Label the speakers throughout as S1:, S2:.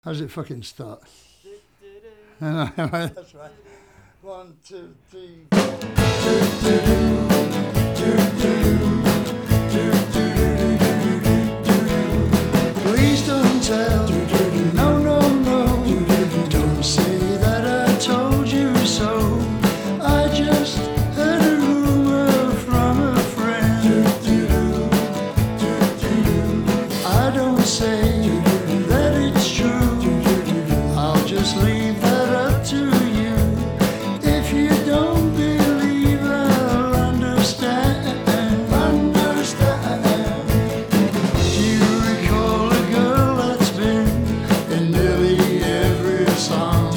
S1: How does it fucking start? That's right. 1, 2, 3. Please don't tell. No, no, no. Don't say that I told you so. I just heard a rumor from a friend. I don't say that it's true. I'll just leave that up to you. If you don't believe, I'll understand. Do you recall a girl that's been in nearly every song?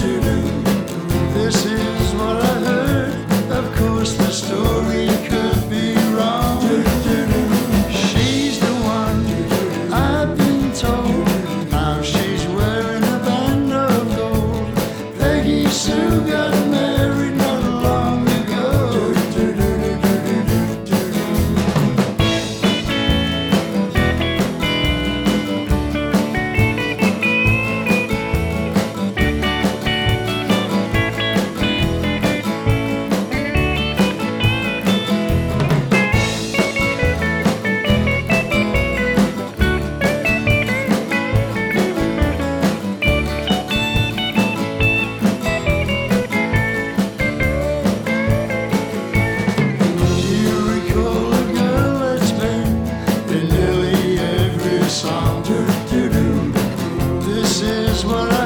S1: This is what I heard. Of course, the story could be wrong. She's the one I've been told. Now she's wearing a band of gold. Peggy Sue got married not long ago. Do you recall a girl that's been in nearly every song? This is what I